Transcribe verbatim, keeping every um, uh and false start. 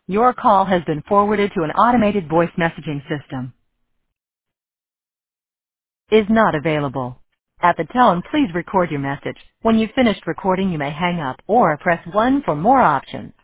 Your call has been forwarded to an automated voice messaging system. Is not available. At the tone, please record your message. When you've finished recording, you may hang up or press one for more options.